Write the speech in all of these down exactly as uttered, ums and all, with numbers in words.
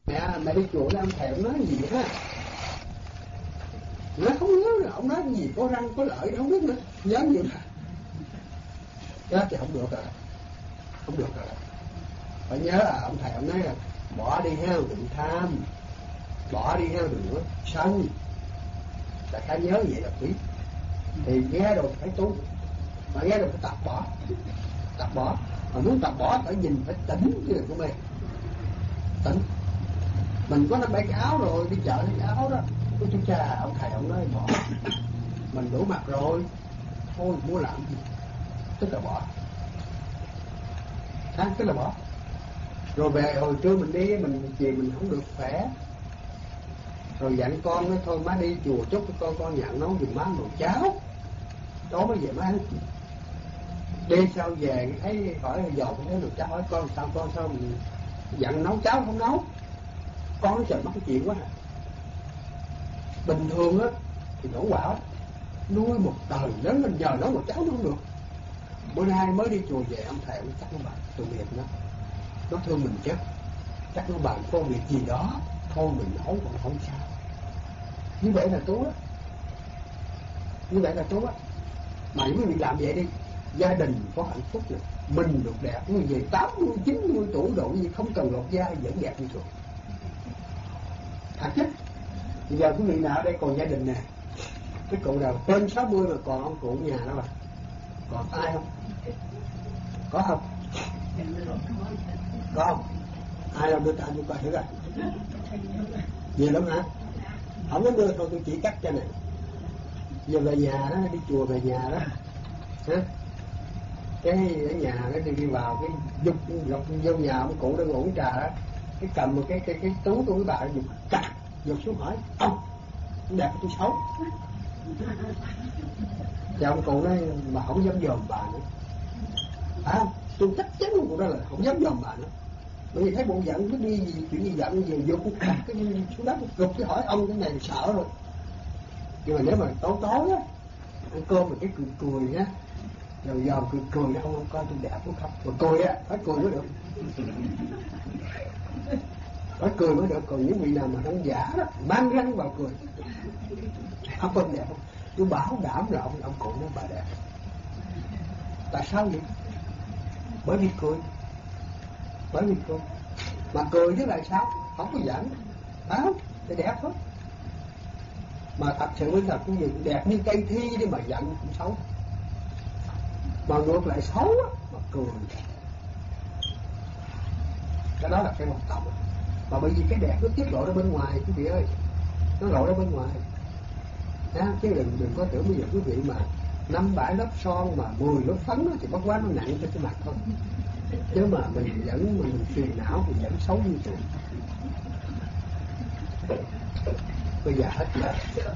Mẹ, mẹ đi chùa với ông thầy ông nói gì ha? Nó không nhớ rồi, ông nói gì có răng có lợi không biết nữa, nhớ gì mà. Đó thì không được rồi, không được rồi. Phải nhớ là ông thầy ông nói là bỏ đi ha, đừng tham, bỏ đi ha, đừng có sân. Đại khái nhớ vậy là quý. Thì nghe rồi phải tu, mà nghe rồi phải tập bỏ, tập bỏ. Mà muốn tập bỏ phải nhìn, phải tỉnh chứ đừng có mê. Tỉnh. Mình có năm bảy cái áo rồi, đi chợ cái áo đó, ôi chú cha, ông thầy ông nói bỏ. Mình đủ mặt rồi, thôi muốn làm gì, tức là bỏ. À, tức là bỏ. Rồi về hồi trưa mình đi, mình về mình không được khỏe. Rồi dặn con nói thôi má đi chùa chút con con nhận nấu giùm má nồi cháo, tối mới về má ăn. Đi sao về thấy hỏi dầu thấy nồi cháo, hỏi con sao con sao mình dặn nấu cháo không nấu. Con nói trời mắc cái chuyện quá à. Bình thường á thì đổ quạo nuôi một đời lớn lên nhờ nấu một cháu nó không được. Bữa nay mới đi chùa về ông thầy ông chắc nó bảo tội nghiệp nó, nó thương mình chứ, chắc nó bàn công việc gì đó thôi mình nấu còn không sao. Như vậy là tốt á, như vậy là tốt á. Mà quý vị làm vậy đi, gia đình có hạnh phúc này, mình được đẹp. Như vậy tám mươi chín mươi tuổi độ gì không cần lột da vẫn đẹp như thường. Thật chứ. Bây giờ quý vị nào ở đây còn gia đình nè, cái cụ nào trên sáu mươi mà còn ông cụ nhà đó mà còn ai không? Có không? Có không? Ai đâu đưa tay tôi coi thử coi. Nhiều lắm hả? Không có đưa thôi tôi chỉ cắt cho này. Giờ về nhà đó, đi chùa về nhà đó hả? Cái ở nhà nó đi, đi vào cái dục dục vô nhà ông cụ đang ngủ trà đó, cái cầm một cái cái cái túi của bà dục chặt dục xuống hỏi ông đẹp tôi xấu. Và ông cụ nói mà không dám dòm bà nữa. À, tôi chắc chắn ông cụ đó là không dám dòm bà nữa. Bởi vì thấy bộ giận cứ đi gì chuyện gì giận gì dục cái xuống đất gục cái hỏi ông cái này sợ rồi. Nhưng mà nếu mà tối tối á ăn cơm mà cái cười cười nhá, rồi giờ cười cười nó không coi tôi đẹp cũng không, mà cười á phải cười mới được, phải cười mới được. Còn những vị nào mà đang giả đó mang răng vào cười không có đẹp không, tôi bảo đảm là ông ông cụ nói bà đẹp. Tại sao vậy? Bởi vì cười, bởi vì cười. Mà cười chứ là sao? Không có giận, phải không? Để đẹp thôi. Mà thật sự mới là cái gì đẹp như cây thi đi mà giận cũng xấu. Mà ngược lại xấu á, mà cười. Cái đó là cái quan trọng. Mà bởi vì cái đẹp nó tiết lộ ra bên ngoài quý vị ơi, nó lộ ra bên ngoài. À, chứ đừng đừng có tưởng bây giờ quý vị mà năm bảy lớp son mà mười lớp phấn đó, thì bất quá nó nặng trên cái mặt thôi. Chứ mà mình vẫn mình phiền não thì vẫn xấu như thường. Bây giờ hết giờ,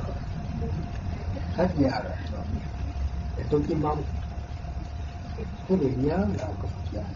hết giờ rồi. Thì tôi chỉ mong quý vị nhớ là có Phật dạy.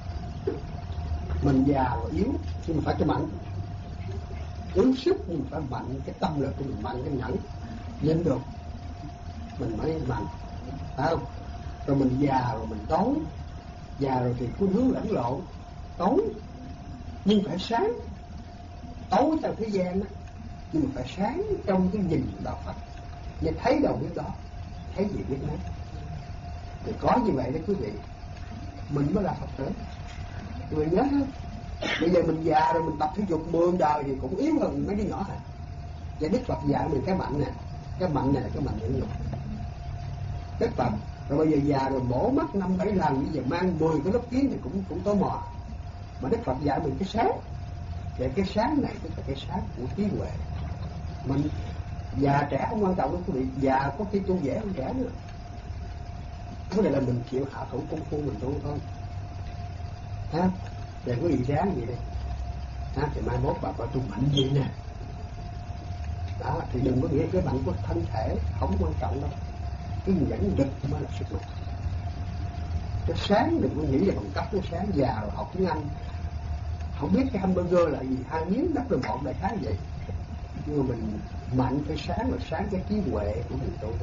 Mình già và yếu nhưng mà phải cho mạnh, yếu sức nhưng phải mạnh, cái tâm lực của mình mạnh, cái nhẫn nhịn được mình mới mạnh, phải không? Rồi mình già rồi mình tối, già rồi thì có hướng lẫn lộn, tối nhưng phải sáng, tối trong thế gian đó nhưng mà phải sáng trong cái nhìn đạo Phật, để thấy đâu biết đó, thấy gì biết nấy. Thì có như vậy đó quý vị, mình mới là Phật tử. Người nhớ không? Bây giờ mình già rồi mình tập thể dục mười đời thì cũng yếu hơn mấy đứa nhỏ hả? Và Đức Phật dạy mình cái mạnh nè, cái mạnh này là cái mạnh nhẫn nhục. Đức Phật rồi bây giờ già rồi mổ mắt năm bảy lần, bây giờ mang mười cái lớp kiến thì cũng cũng tò mò. Mà Đức Phật dạy mình cái sáng, để cái sáng này tức là cái sáng của trí huệ. Mình già trẻ không quan trọng đâu quý vị, già có khi tu dễ hơn trẻ nữa. Cái này là mình chịu hạ thủ công phu mình tu thôi. Ha? Để quý vị ráng vậy đi. Ha? Thì mai mốt bà coi tu mạnh gì nè. Đó, thì đừng có nghĩ cái mạnh của thân thể không quan trọng đâu. Cái nhẫn lực mới là sức mạnh. Cái sáng đừng có nghĩ là bằng cấp cái sáng, già rồi học tiếng Anh không biết cái hamburger là gì, hai miếng đắp lên một đại khái vậy. Nhưng mà mình mạnh cái sáng là sáng cái trí huệ của mình tu.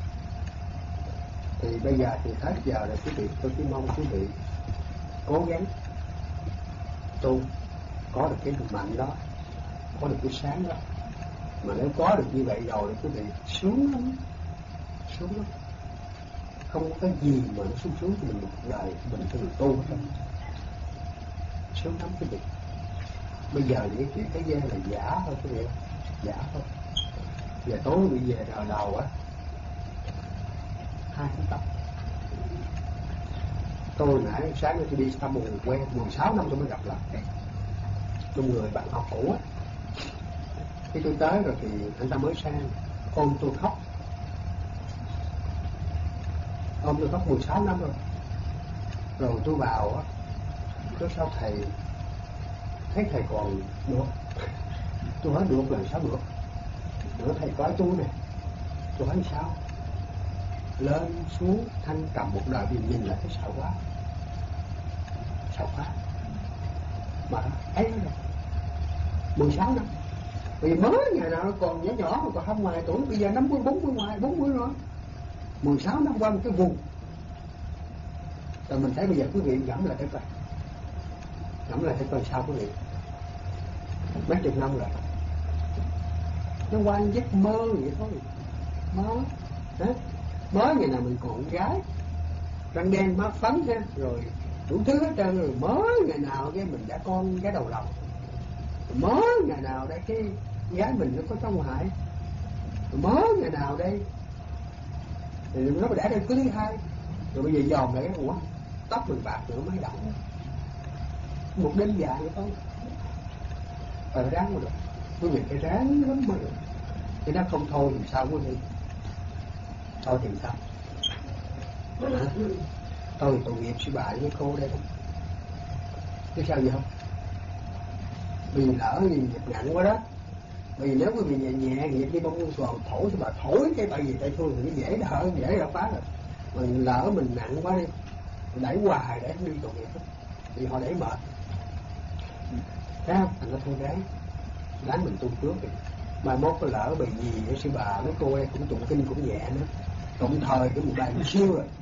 Thì bây giờ thì hết giờ rồi quý vị, tôi chỉ mong quý vị cố gắng tu, có được cái mạnh đó có được cái sáng đó. Mà nếu có được như vậy rồi thì quý vị sướng lắm, sướng lắm. Không có cái gì mà nó sung sướng thì một đời mình phải tu hết. Sướng lắm quý vị. Bây giờ những chuyện thế gian là giả thôi quý vị, giả thôi. Giờ tối bị về đờ đầu á, hai cái tóc. Tôi nãy sáng tôi đi thăm một người quen, mười sáu năm tôi mới gặp lại một người bạn học cũ á. Khi tôi tới rồi thì anh ta mới sang ôm tôi khóc, ôm tôi khóc mười sáu năm rồi. Rồi tôi vào á, có sao thầy thấy thầy còn được. Tôi nói được là sao được, nữa thầy coi tôi nè. Tôi nói sao, lên xuống thanh cầm một đời nhìn nhìn lại thấy sợ quá, sợ quá. Mà ấy rồi mười sáu năm, vì mới ngày nào nó còn nhỏ nhỏ mà còn không ngoài tuổi, bây giờ năm mươi bốn mươi ngoài bốn mươi rồi, mười sáu năm qua một cái vùng. Rồi mình thấy bây giờ quý vị ngẫm lại cái coi, ngẫm lại cái coi sao quý vị, mấy chục năm rồi, nó qua giấc mơ vậy thôi, mơ, hả? Mới ngày nào mình còn gái, răng đen má phấn ha, rồi đủ thứ hết trơn rồi. Mới ngày nào cái mình đã con cái đầu lòng, mới ngày nào đây cái gái mình nó có trong hại, mới ngày nào đây thì nó đã được cứ thứ hai, rồi bây giờ dòm lại cái ủa tóc mình bạc nữa mấy động, một đêm dài vậy thôi. Phải ráng mà được, quý vị phải ráng lắm mà được. Chứ nó không thôi thì sao quý vị, thôi thì sao, à, thôi thì tội nghiệp sư bà với cô đây không, chứ sao vậy không. Vì lỡ gì nghiệp nặng quá đó. Vì nếu quý vị nhẹ nhẹ nghiệp đi bông còn thổi sư bà thổi cái tại vì tại thương thì nó dễ đỡ, dễ đỡ phá rồi. Mình lỡ mình nặng quá đi, đẩy hoài để không đi tội nghiệp đó. Vì họ đẩy mệt, thấy không? Thành nó thôi ráng, ráng mình tu trước đi. Mà mốt có lỡ bị gì với sư bà mấy cô em cũng tụng kinh cũng nhẹ nữa, tụng thời cái một bài một siêu rồi,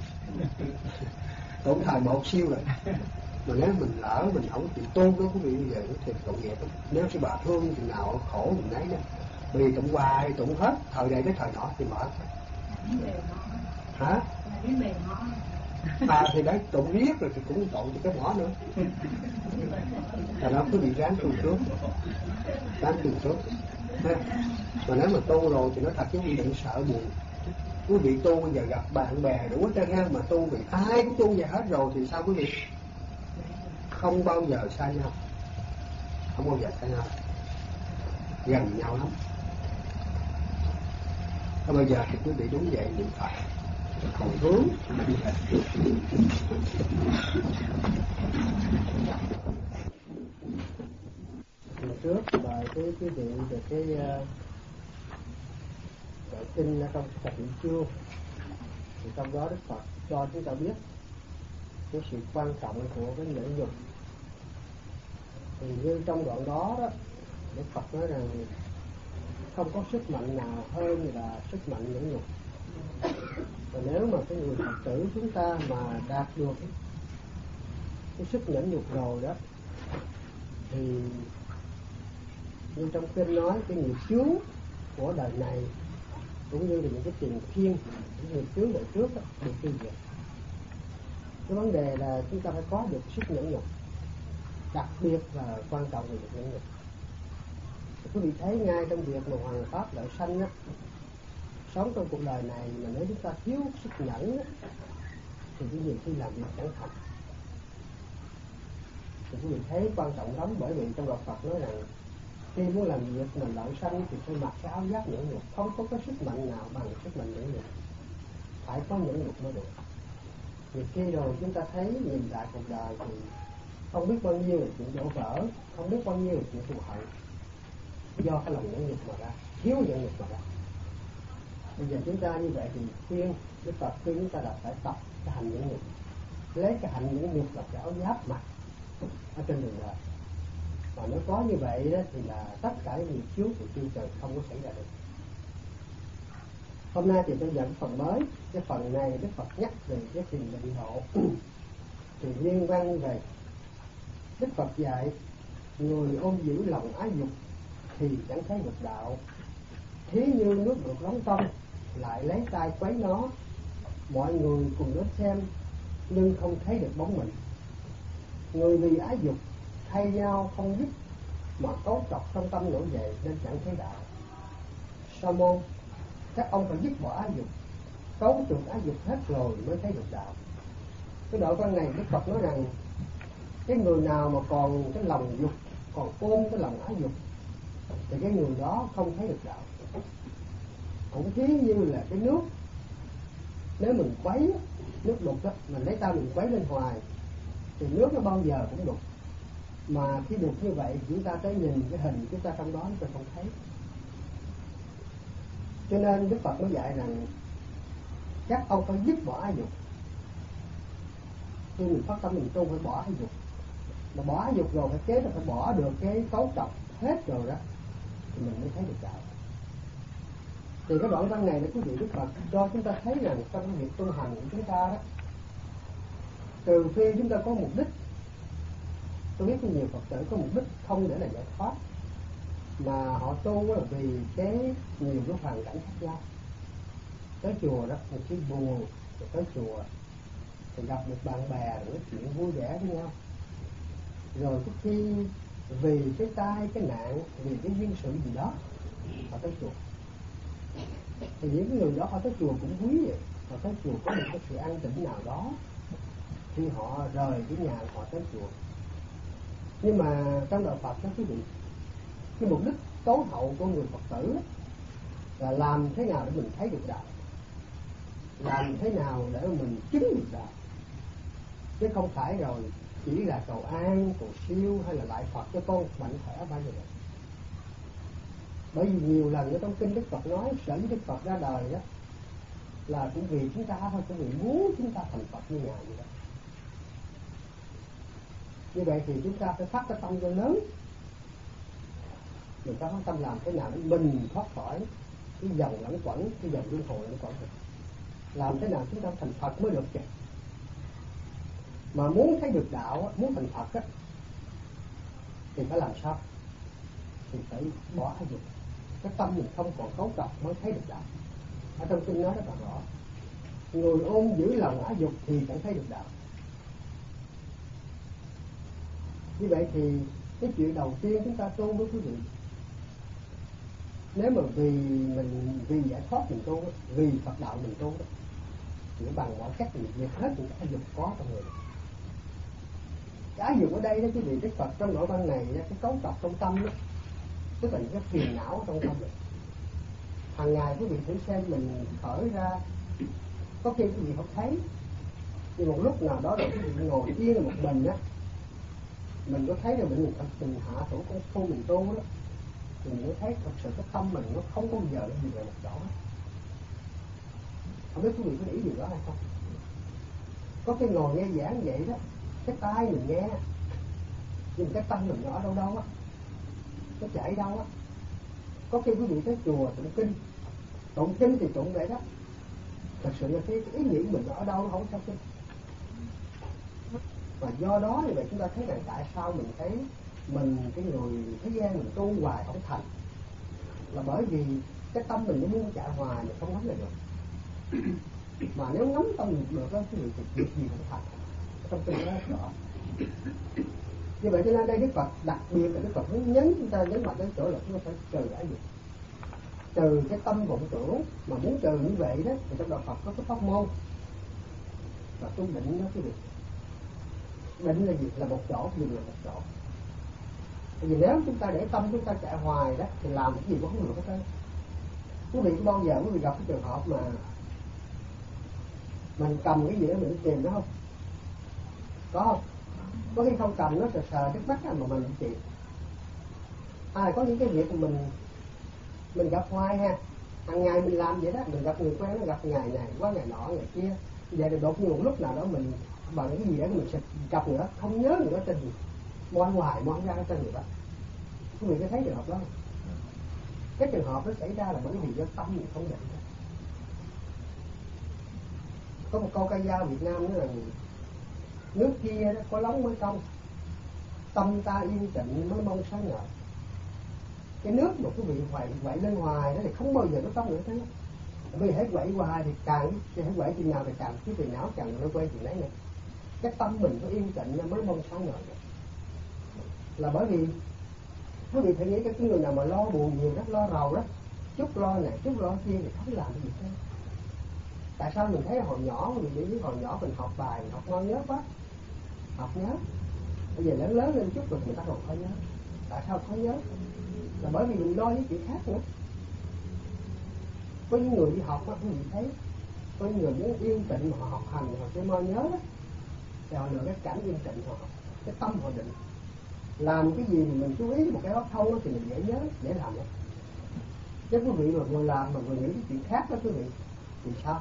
tụng thời một siêu rồi. Mà nếu mình lỡ mình không chịu tôn đó quý vị, bây giờ thì tội nghiệp lắm. Nếu sư bà thương chừng nào khổ mình nấy đó, bởi vì tụng hoài tụng hết thời này tới thời nọ thì mệt. Hả? À thì đấy tụng riết rồi thì cũng tụng cho cái mỏ nữa. Thành đó quý vị ráng tu trước, ráng tu trước. Mà nếu mà tu rồi thì nói thật chứ quý vị đừng sợ buồn. Quý vị tu bây giờ gặp bạn bè đủ hết trơn ha, mà tu vì ai cũng tu về hết rồi thì sao quý vị? Không bao giờ xa nhau, không bao giờ xa nhau, gần nhau lắm. Và bây giờ thì quý vị đúng vậy, niệm Phật còn hướng. Hồi trước bài cái quý vị được cái bài kinh ở trong Phật Niệm Chương, thì trong đó Đức Phật cho chúng ta biết cái sự quan trọng của cái nhẫn nhục. Thì như trong đoạn đó đó, Đức Phật nói rằng không có sức mạnh nào hơn là sức mạnh nhẫn nhục. Và nếu mà cái người Phật tử chúng ta mà đạt được cái, cái sức nhẫn nhục rồi đó, thì như trong kinh nói cái nghiệp chướng của đời này cũng như là những cái tiền kiên, những nghiệp chướng đời trước đó, được tiêu diệt. Cái vấn đề là chúng ta phải có được sức nhẫn nhục, đặc biệt là quan trọng về việc nhẫn nhục. Quý vị thấy ngay trong việc mà Hoàng Pháp Lợi Sanh á, sống trong cuộc đời này mà nếu chúng ta thiếu sức nhẫn á, thì cái gì khi làm việc chẳng thành. Thì quý vị thấy quan trọng lắm, bởi vì trong đạo Phật nói rằng khi muốn làm việc mà lợi sanh thì phải mặc cái áo giáp nhẫn nhục, không có cái sức mạnh nào bằng sức mạnh nhẫn nhục, phải có nhẫn nhục mới được. Thì khi rồi chúng ta thấy nhìn lại cuộc đời thì không biết bao nhiêu là chuyện đổ vỡ, không biết bao nhiêu là chuyện thù hận, do cái lòng nhẫn nhục mà ra, thiếu nhẫn nhục mà ra. Bây giờ chúng ta như vậy thì khuyên Đức Phật khuyên chúng ta là phải tập cái hành nhẫn nhục, lấy cái hành nhẫn nhục là cái áo giáp mặc ở trên đường đời. Mà nếu có như vậy đó, thì là tất cả những nghiệp chướng của chư trời không có xảy ra được. Hôm nay thì tôi dẫn phần mới, cái phần này Đức Phật nhắc về cái thiền định độ. Thì liên quan về Đức Phật dạy người ôm giữ lòng ái dục thì chẳng thấy được đạo. Thí như nước được nóng trong, lại lấy tay quấy nó, mọi người cùng đến xem nhưng không thấy được bóng mình. Người vì ái dục thay nhau không dứt, mà cấu trọc trong tâm nổi dậy nên chẳng thấy đạo. Sa môn, các ông phải dứt bỏ ái dục, cấu trục ái dục hết rồi mới thấy được đạo. Cái đoạn văn này Đức Phật nói rằng cái người nào mà còn cái lòng dục, còn ôm cái lòng ái dục, thì cái người đó không thấy được đạo. Cũng thí như là cái nước, nếu mình quấy nước đục đó, mình lấy tay mình quấy lên hoài thì nước nó bao giờ cũng đục. Mà khi đục như vậy chúng ta tới nhìn cái hình chúng ta trong đó chúng ta không thấy. Cho nên Đức Phật mới dạy rằng các ông phải dứt bỏ ái dục. Khi mình phát tâm mình tu phải bỏ ái dục, mà bỏ ái dục rồi phải kế là phải bỏ được cái cấu trọc hết rồi đó thì mình mới thấy được đạo. Thì cái đoạn văn này là quý vị Đức Phật cho chúng ta thấy rằng trong cái việc tu hành của chúng ta đó, trừ phi chúng ta có mục đích. Tôi biết có nhiều Phật tử có mục đích không để là giải thoát, mà họ tu là vì cái nhiều cái hoàn cảnh khác nhau. Tới chùa đó một cái buồn, rồi tới chùa thì gặp được bạn bè rồi nói chuyện vui vẻ với nhau, rồi có khi vì cái tai cái nạn, vì cái duyên sự gì đó họ tới chùa. Thì những người đó họ tới chùa cũng quý vậy, họ tới chùa có một cái sự an tĩnh nào đó khi họ rời cái nhà họ tới chùa. Nhưng mà trong đạo Phật đó quý vị, cái mục đích tối hậu của người Phật tử là làm thế nào để mình thấy được đạo, làm thế nào để mình chứng được đạo, chứ không phải rồi chỉ là cầu an, cầu siêu hay là lại Phật cho con mạnh khỏe bao giờ. Bởi vì nhiều lần ở trong kinh Đức Phật nói sở dĩ Đức Phật ra đời đó là cũng vì chúng ta thôi, cũng vì muốn chúng ta thành Phật như Ngài vậy đó. Như vậy thì chúng ta phải phát cái tâm cho lớn, mình phải phát tâm làm thế nào để mình thoát khỏi cái dòng lẫn quẩn, cái dòng luân hồi lẫn quẩn này. Làm thế nào chúng ta thành Phật mới được chứ. Mà muốn thấy được đạo, muốn thành Phật á, thì phải làm sao? Thì phải bỏ ái dục. Cái tâm mình không còn cấu trọc mới thấy được đạo. Ở trong kinh nói rất là rõ, người ôm giữ lòng ái dục thì chẳng thấy được đạo. Như vậy thì cái chuyện đầu tiên chúng ta tu với quý vị, nếu mà vì mình vì giải thoát mình tu, vì Phật đạo mình tu, thì bằng mọi cách mình diệt hết những cái dục có trong người. Cái dục ở đây đó quý vị, Đức Phật trong nội văn này cái cấu trọc trong tâm đó, tức là những cái phiền não trong tâm mình. Hàng ngày quý vị thử xem mình khởi ra, có khi quý vị không thấy, nhưng một lúc nào đó rồi quý vị ngồi yên một mình á, mình có thấy là mình mình hạ thủ công phu mình tu đó, thì mình mới thấy thật sự cái tâm mình nó không có giờ nó gì về một chỗ. Không biết quý vị có để ý điều đó hay không? Có cái ngồi nghe giảng vậy đó, cái tai mình nghe, nhưng cái tâm mình nó ở đâu đâu á, nó chạy đâu á. Có khi quý vị tới chùa tụng kinh, tụng kinh thì tụng vậy đó, thật sự là cái, cái ý nghĩ mình nó ở đâu nó không sao kinh. Và do đó thì vậy chúng ta thấy rằng tại sao mình thấy mình cái người thế gian mình tu hoài không thành, là bởi vì cái tâm mình nó muốn chạy hoài mà không ngắm lại được. Mà nếu ngắm tâm được được đó thì việc gì cũng thành. Trong kinh đó rõ. Như vậy cho nên đây Đức Phật đặc biệt là Đức Phật muốn nhấn chúng ta nhấn mạnh đến chỗ là chúng ta phải trừ ái dục, trừ cái tâm vọng tưởng. Mà muốn trừ như vậy đó thì trong đạo Phật có cái pháp môn và tu định đó quý vị. Định là gì? Là một chỗ, dừng là một chỗ. Bởi vì nếu chúng ta để tâm chúng ta chạy hoài đó thì làm cái gì cũng không được hết trơn. Quý vị có bao giờ quý vị gặp cái trường hợp mà mình cầm cái gì đó mình tìm nó không? Có không? Có khi không cầm nó sờ sờ cái mắt mà mình tìm. À, có những cái việc mà mình mình gặp hoài ha, hàng ngày mình làm vậy đó, mình gặp người quen, nó gặp ngày này qua ngày nọ ngày kia, vậy thì đột nhiên một lúc nào đó mình bằng cái gì đó mình sẽ gặp người đó, không nhớ người đó tên gì, moan hoài moan ra cái tên người đó. Quý vị có thấy trường hợp đó không? Cái trường hợp đó xảy ra là bởi vì do tâm mình không nhận. Có một câu ca dao Việt Nam nói là nước kia đó có lóng mới công, tâm ta yên tịnh mới mong sáng ngời. cái nước mà quý vị quậy quậy lên hoài đó thì không bao giờ nó xong nữa thế. Vì hãy quậy hoài thì càng hãy quậy chừng nào thì càng cái phiền não càng nó quay chừng đấy này. Cái tâm mình có yên tĩnh mới mong sáng ngời được. Là bởi vì quý vị phải nghĩ cái người nào mà lo buồn nhiều đó, lo rầu đó, chút lo này chút lo kia thì không làm cái gì hết. Tại sao mình thấy hồi nhỏ mình để ý hồi nhỏ mình học bài mình học ngon nhớ quá, học nhớ. Bây giờ lớn lớn lên chút rồi người ta còn khó nhớ. Tại sao khó nhớ? Là bởi vì mình lo với chuyện khác nữa. Có những người đi học á, quý vị thấy, có những người muốn yên tĩnh mà họ học hành họ sẽ mau nhớ đó. Thì họ lựa cái cảnh yên tĩnh họ học, cái tâm họ định. Làm cái gì mình chú ý một cái đó thông thì mình dễ nhớ, dễ làm đó. Chứ quý vị mà vừa làm mà vừa nghĩ cái chuyện khác đó quý vị, thì sao?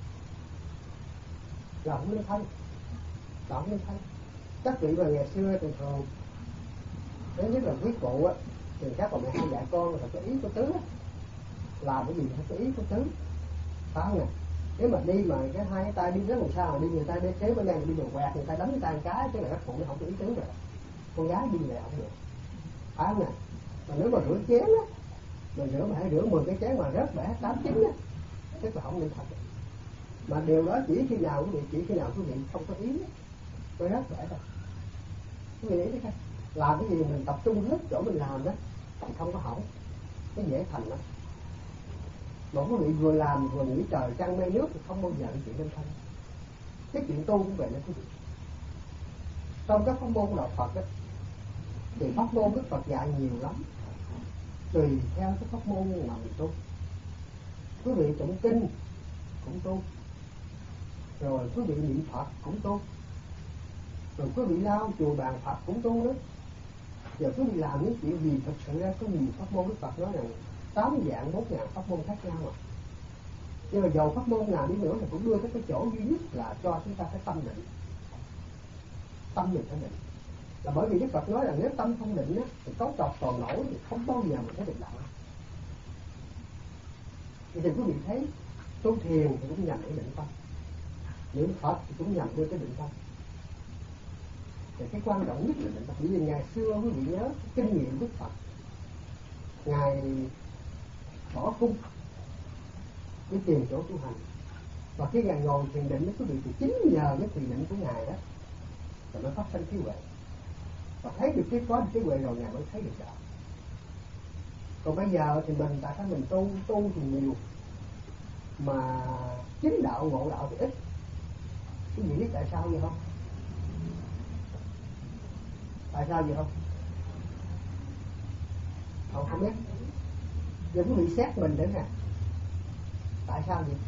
Là không nên thân, là không nên thân. Các vị mà ngày xưa thường thường, thứ nhất là quý cụ á, thì các bà mẹ hay dạy con là có ý có tứ á. Làm cái gì phải có ý có tứ, phải không nè? Nếu mà đi mà cái hai cái tay đi rất làm sao mà đi người ta đi kéo bên đây đi đường quẹt người ta đánh người ta một cái cái là các phụ nó không có ý tứ rồi. Con gái đi về không được, phải không nè? Mà nếu mà rửa chén á, mình rửa mà hãy rửa mười cái chén mà rớt bể tám chín á, tức là không nên thật. Mà điều đó chỉ khi nào quý vị chỉ khi nào quý vị không có ý mới rớt bể thôi. Quý vị nghĩ thấy không? Làm cái gì mình tập trung hết chỗ mình làm đó thì không có hỏng, nó dễ thành lắm. Mà quý vị vừa làm vừa nghĩ trời trăng mây nước thì không bao giờ cái chuyện lên thân. Cái chuyện tu cũng vậy đó quý vị. Trong các pháp môn của đạo Phật đó, thì pháp môn Đức Phật dạy nhiều lắm, tùy theo cái pháp môn mà mình tu. Quý vị tụng kinh cũng tu, rồi quý vị niệm Phật cũng tu, rồi quý vị lau chùa bàn Phật cũng tu đó. Giờ quý vị làm những chuyện gì thật sự ra có nhiều pháp môn Đức Phật nói rằng tám dạng bốn ngàn pháp môn khác nhau mà. Nhưng mà dầu pháp môn nào đi nữa thì cũng đưa tới cái chỗ duy nhất là cho chúng ta phải tâm định. Tâm mình phải định. Là bởi vì Đức Phật nói là nếu tâm không định á, thì cấu trọc còn nổi thì không bao giờ mình thấy định đạo. Thì quý vị thấy tu thiền thì cũng nhằm để định tâm, niệm Phật thì cũng nhằm đưa cái định tâm. Thì cái quan trọng nhất là định tâm. Bởi vì ngày xưa quý vị nhớ kinh nghiệm Đức Phật, Ngài bỏ cung đi tìm chỗ tu hành, và khi Ngài ngồi thiền định với quý vị thì chính nhờ cái thiền định của Ngài đó rồi mới phát sinh trí huệ. Và thấy được cái có được trí huệ rồi Ngài mới thấy được đạo. Còn bây giờ thì mình tại sao mình tu tu thì nhiều mà chính đạo ngộ đạo thì ít. Quý vị biết tại sao vậy không? Tại sao vậy không? Không không biết. Giờ quý vị xét mình đến nè. Tại sao vậy?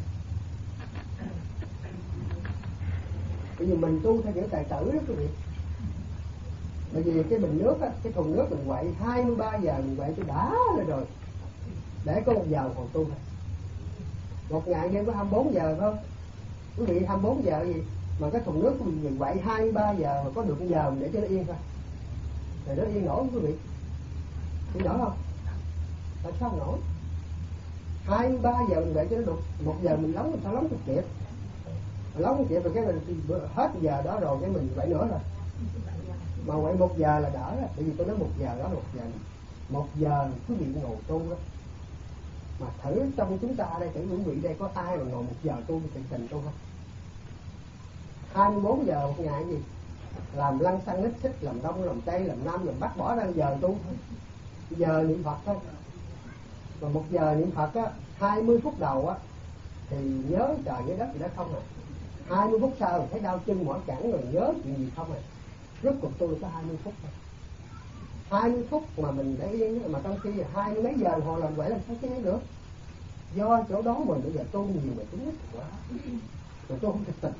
Bởi vì mình tu theo kiểu tài tử đó quý vị. Bởi vì cái bình nước á, cái thùng nước mình quậy hai mươi ba giờ mình quậy cho đã lên rồi. Để có một giờ còn tu thôi. Một ngày đêm có hai mươi bốn giờ không? Quý vị hai mươi bốn giờ gì? Mà cái thùng nước của mình quậy hai mươi ba giờ mà có được một giờ mình để cho nó yên thôi. Rồi nó yên nổi không quý vị? Yên nổi không? Tại sao không nổi? hai mươi ba giờ mình quậy cho nó được một giờ mình lóng, mình sao lóng được kịp? Mình lóng được kịp rồi cái mình hết giờ đó rồi cái mình quậy nữa rồi. Mà quậy một giờ là đỡ rồi. Bởi vì tôi nói một giờ đó là một giờ. Một giờ quý vị ngồi tu đó. Mà thử trong chúng ta đây, thử quý vị đây có ai mà ngồi một giờ tu thì tình tu không? hai mươi bốn giờ một ngày gì? Làm lăng xăng lít xích, làm đông, làm tây, làm nam, làm bắc, bỏ ra giờ tu thôi. Giờ niệm Phật thôi. Mà một giờ niệm Phật á, hai mươi phút đầu á thì nhớ trời nhớ đất gì đó không à. hai mươi phút sau thấy đau chân mỏi cẳng rồi nhớ chuyện gì không à. Rốt cuộc tôi có hai mươi phút thôi. hai mươi phút mà mình để yên, mà trong khi hai mươi mấy giờ họ làm quậy làm sao chứ nữa. Do chỗ đó mình bây giờ tu nhiều mà tính quá. Rồi tôi không thực tình.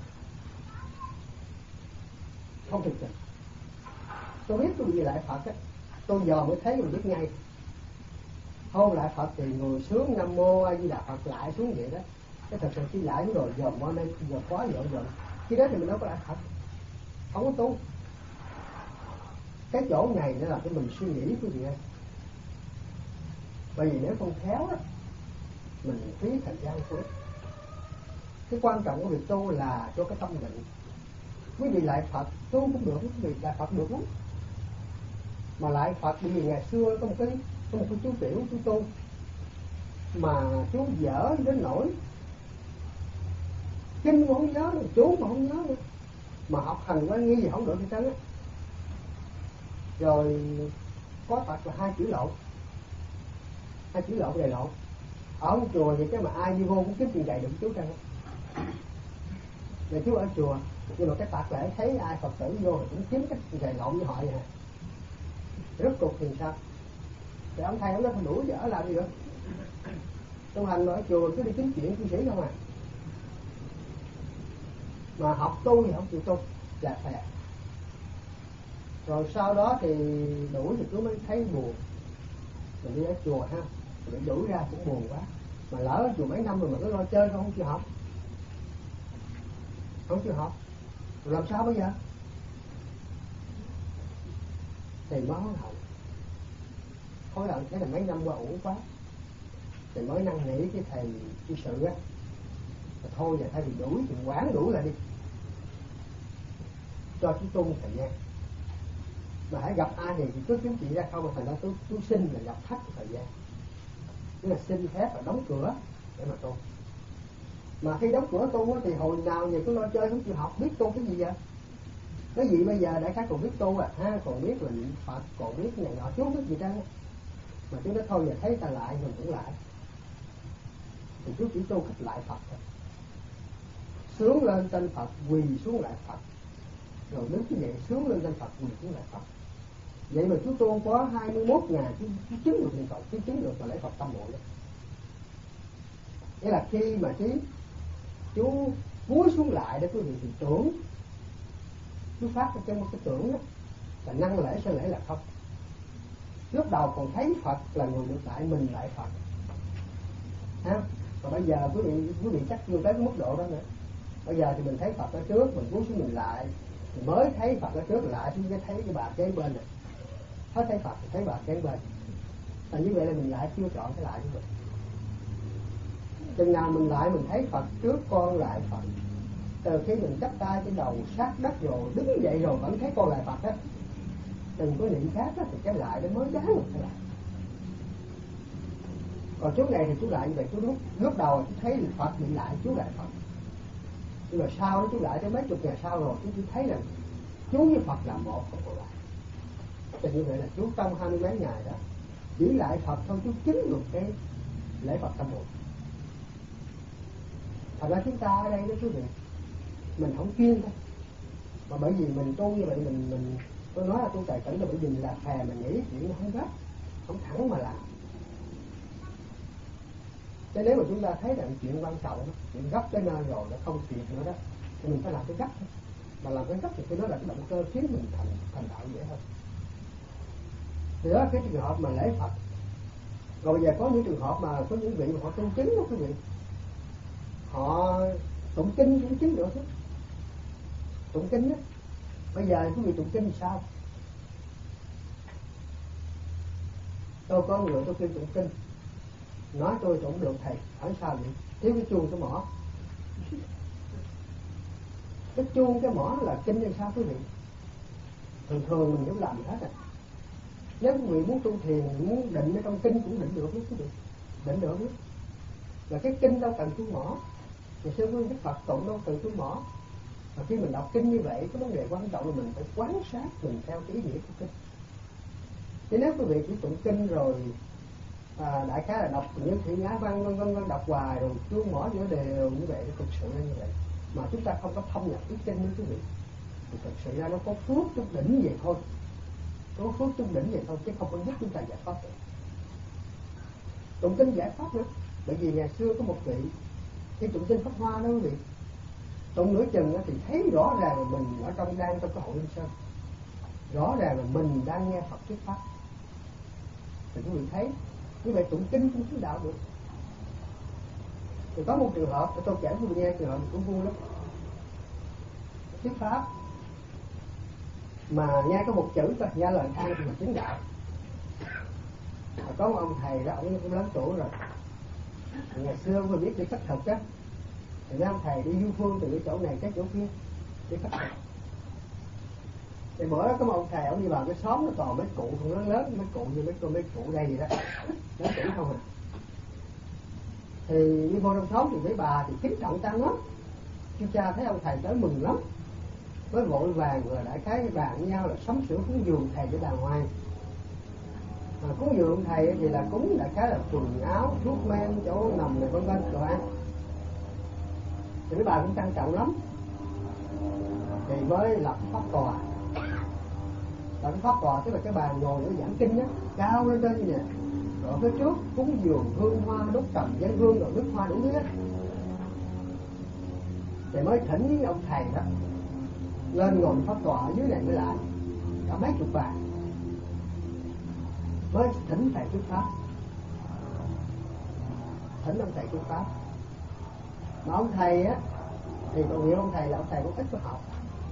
Không thực tình. Tôi biết tôi bị lại Phật á, tôi giờ mới thấy mình biết ngay. Hôn lại Phật thì ngồi sướng Nam Mô A Di Đà Phật lại xuống vậy đó. Cái thật sự khi lại rồi dòm qua đây, giờ quá dọn dọn. Khi đó thì mình đâu có lại Phật. Không có tu. Cái chỗ này nó là cái mình suy nghĩ quý vị ơi. Bởi vì nếu không khéo á, mình phí thời gian của ích. Cái quan trọng của việc tu là cho cái tâm định. Quý vị lại Phật tu cũng được, quý vị lại Phật được lắm. Mà lại Phật bởi vì ngày xưa có một cái có một cái chú tiểu chú tu mà chú dở đến nỗi kinh cũng không nhớ nữa, chú mà không nhớ nữa, mà học hành quan nghi gì không được gì trơn á. Rồi có tật là hai chữ lộn, hai chữ lộn đầy lộn. Ở chùa vậy cái mà ai đi vô cũng kiếm tiền dạy được chú trơn á. Rồi chú ở chùa, nhưng mà cái tật lại thấy ai Phật tử vô thì cũng kiếm cách gầy lộn với họ vậy nè. Rốt cuộc thì sao? Thì ông thầy ông nói đuổi vợ làm gì nữa. Trong hành ở chùa cứ đi kiếm chuyện cư sĩ không à. Mà học tu thì không chịu tu, là phè. Rồi sau đó thì đuổi thì cứ mới thấy buồn. Mình đi ở chùa ha, bị đuổi ra cũng buồn quá. Mà lỡ ở chùa mấy năm rồi mà cứ lo chơi không chịu học. Không chịu học. Rồi làm sao bây giờ? Thì mới hối hận. Hối hận thế là mấy năm qua uổng quá. Thì mới năn nỉ cái thầy chú sự á. Thôi giờ thay vì đuổi thì quán đuổi lại đi. Cho chú tu một thời gian. Mà hãy gặp ai thì cứ kiếm chị ra không, mà thành ra tôi, tôi xin là gặp thách một thời gian. Tức là xin phép và đóng cửa để mà tu. Mà khi đóng cửa tu thì hồi nào giờ cứ lo chơi không chịu học, biết tu cái gì vậy? Cái gì bây giờ đại khái còn biết tu à, ha, còn biết là niệm Phật, còn biết này nọ, chú biết gì trơn. Mà chú nói thôi giờ thấy ta lại mình cũng lại. Thì chú chỉ tu cách lại Phật thôi. Sướng lên tên Phật, quỳ xuống lại Phật. Rồi đứng như vậy, sướng lên tên Phật, quỳ xuống lại Phật. Vậy mà chú tu có hai mươi mốt ngày chú, chú chứng được niệm Phật, chú chứng được mà lễ Phật tâm muội đó. Nghĩa là khi mà chú chú cúi xuống lại để quý vị thì tưởng, chú phát trong một cái tưởng đó, là năng lễ sẽ lễ là không. Lúc đầu còn thấy Phật là người được tại, mình lại Phật. Ha? Và bây giờ quý vị quý vị chắc chưa tới cái mức độ đó nữa. Bây giờ thì mình thấy Phật ở trước, mình cúi xuống mình lại, mình mới thấy Phật ở trước lại, chúng ta thấy cái bà kế bên này. Hết thấy Phật thì thấy bà kế bên. Và như vậy là mình lại chưa chọn cái lại của mình. Chừng nào mình lại mình thấy Phật trước con lại Phật. Từ khi mình chắp tay trên đầu sát đất rồi đứng dậy rồi vẫn thấy con lại Phật á. Đừng có niệm khác á thì cái lại nó mới đáng một cái lại. Còn chú này thì chú lại như vậy, chú lúc, lúc đầu chú thấy Phật bị lại, chú lại Phật. Nhưng mà sau đó chú lại tới mấy chục ngày sau rồi chú chỉ thấy là chú với Phật là một, không có lại. Thì như vậy là chú trong hai mươi mấy ngày đó chỉ lại Phật thôi, chú chứng được cái lễ Phật tâm muội. Thật ra chúng ta ở đây đó quý vị, mình không chuyên thôi. Mà bởi vì mình tu như vậy mình mình tôi nói là tu tài tỉnh là bởi vì mình là phè, mình nghĩ chuyện nó không gấp, không thẳng mà làm. Thế nếu mà chúng ta thấy là chuyện quan trọng, chuyện gấp tới nơi rồi nó không kịp nữa đó, thì mình phải làm cái gấp thôi. Mà làm cái gấp thì cái đó là cái động cơ khiến mình thành thành đạo dễ hơn. Thì đó là cái trường hợp mà lễ Phật. Rồi bây giờ có những trường hợp mà có những vị mà họ tu chứng đó quý vị, họ tụng kinh cũng chứng được chứ. Tụng kinh á, bây giờ quý vị tụng kinh thì sao? Tôi có người tôi kêu tụng kinh, nói tôi tụng được thầy, hỏi sao vậy? Thiếu cái chuông cái mỏ. Cái chuông cái mỏ là kinh hay sao quý vị? Thường thường mình cũng làm gì hết à. Nếu quý vị muốn tu thiền, muốn định ở trong kinh cũng định được quý vị, định được chứ. Là cái kinh đâu cần chuông mỏ. Ngày xưa Đức Phật tụng đâu cần chuông mỏ. Và khi mình đọc kinh như vậy, cái vấn đề quan trọng là mình phải quan sát mình theo cái ý nghĩa của kinh. Chứ nếu quý vị chỉ tụng kinh rồi à, đại khái là đọc những thị ngã văn vân vân vân đọc hoài rồi chuông mỏ giữa đều như vậy, thực sự là như vậy. Mà chúng ta không có thông nhập ý kinh với quý vị, thì thực sự ra nó có phước chút đỉnh vậy thôi, có phước chút đỉnh vậy thôi, chứ không có giúp chúng ta giải thoát được. Tụng kinh giải thoát nữa, bởi vì ngày xưa có một vị khi tụng kinh Pháp Hoa đó quý vị, tụng nửa chừng thì thấy rõ ràng là mình ở trong đang trong cái hội Linh Sơn, rõ ràng là mình đang nghe Phật thuyết pháp. Thì quý vị thấy như vậy tụng kinh cũng chứng đạo được. Thì có một trường hợp tôi kể quý vị nghe, trường hợp cũng vui lắm. Thuyết pháp mà nghe có một chữ thôi, nghe lời than thì mình chứng đạo. Có một ông thầy đó, ông cũng lớn tuổi rồi. Ngày xưa ông biết đi khất thực á, thì ông thầy đi du phương từ cái chỗ này tới chỗ kia đi khất thực. Thì bữa đó có một ông thầy, ông đi vào cái xóm nó toàn mấy cụ không lớn lớn, mấy cụ như mấy con mấy cụ đây vậy đó, mấy cụ không à. Thì đi vô trong xóm thì mấy bà thì kính trọng tăng lắm. Chú cha thấy ông thầy tới mừng lắm, mới vội vàng rồi đại khái bàn với nhau là sắm sửa cúng dường thầy để đàng hoàng. Mà cúng dường ông thầy thì là cúng đại khái là quần áo, thuốc men, chỗ nằm này vân vân đồ ăn. Thì mấy bà cũng trang trọng lắm. Thì mới lập pháp tòa. Lập pháp tòa tức là cái bàn ngồi nó giảng kinh á, cao lên trên như nè. Rồi phía trước cúng dường hương hoa, đốt trầm dân hương rồi nước hoa đủ thứ hết. Thì mới thỉnh ông thầy đó lên ngồi pháp tòa ở dưới này mới lại cả mấy chục bàn, mới thỉnh thầy thuyết pháp, thỉnh ông thầy thuyết pháp. Mà ông thầy á thì còn nhiều ông thầy là ông thầy có ít có học,